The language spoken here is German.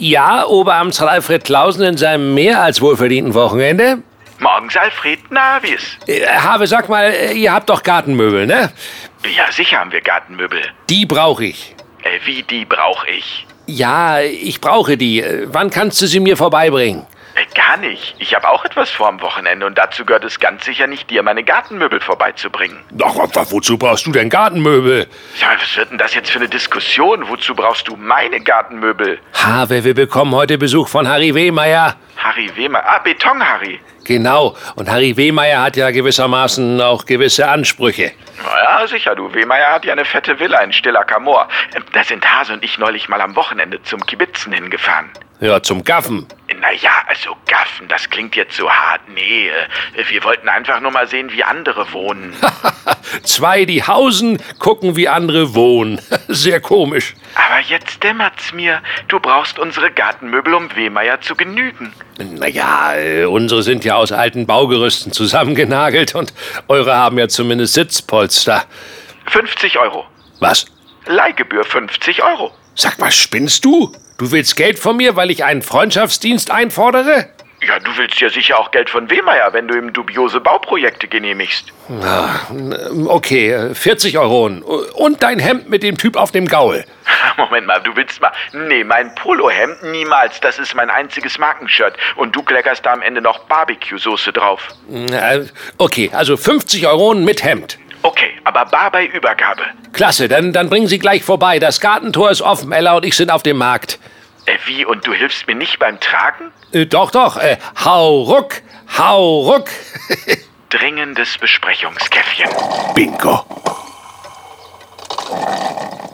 Ja, Oberamts Alfred Clausen in seinem mehr als wohlverdienten Wochenende. Morgens, Alfred. Na, wie ist? Habe, sag mal, ihr habt doch Gartenmöbel, ne? Ja, sicher haben wir Gartenmöbel. Die brauche ich. Wie die brauche ich? Ja, ich brauche die. Wann kannst du sie mir vorbeibringen? Gar nicht. Ich habe auch etwas vor am Wochenende und dazu gehört es ganz sicher nicht, dir meine Gartenmöbel vorbeizubringen. Ach, wozu brauchst du denn Gartenmöbel? Ja, was wird denn das jetzt für eine Diskussion? Wozu brauchst du meine Gartenmöbel? Wir bekommen heute Besuch von Harry Wehmeier. Harry Wehmeier? Ah, Beton-Harry. Genau. Und Harry Wehmeier hat ja gewissermaßen auch gewisse Ansprüche. Na ja, sicher, du. Wehmeier hat ja eine fette Villa in Stillacker Moor. Da sind Hase und ich neulich mal am Wochenende zum Kibitzen hingefahren. Ja, zum Gaffen. Naja, also Gaffen, das klingt jetzt so hart. Nee, wir wollten einfach nur mal sehen, wie andere wohnen. Zwei, die hausen, gucken, wie andere wohnen. Sehr komisch. Aber jetzt dämmert's mir. Du brauchst unsere Gartenmöbel, um Wehmeier zu genügen. Naja, unsere sind ja aus alten Baugerüsten zusammengenagelt und eure haben ja zumindest Sitzpolster. 50 Euro. Was? Leihgebühr 50 Euro. Sag mal, spinnst du? Du willst Geld von mir, weil ich einen Freundschaftsdienst einfordere? Ja, du willst ja sicher auch Geld von Wehmeier, wenn du ihm dubiose Bauprojekte genehmigst. Okay, 40 Euro. Und dein Hemd mit dem Typ auf dem Gaul. Moment mal, du willst mal... Nee, mein Polohemd niemals. Das ist mein einziges Markenshirt. Und du kleckerst da am Ende noch Barbecue-Soße drauf. Okay, also 50 Euro mit Hemd. Okay, aber bar bei Übergabe. Klasse, dann bringen Sie gleich vorbei. Das Gartentor ist offen, Ella und ich sind auf dem Markt. Wie, und du hilfst mir nicht beim Tragen? Doch. Hau ruck. Dringendes Besprechungskäffchen. Bingo.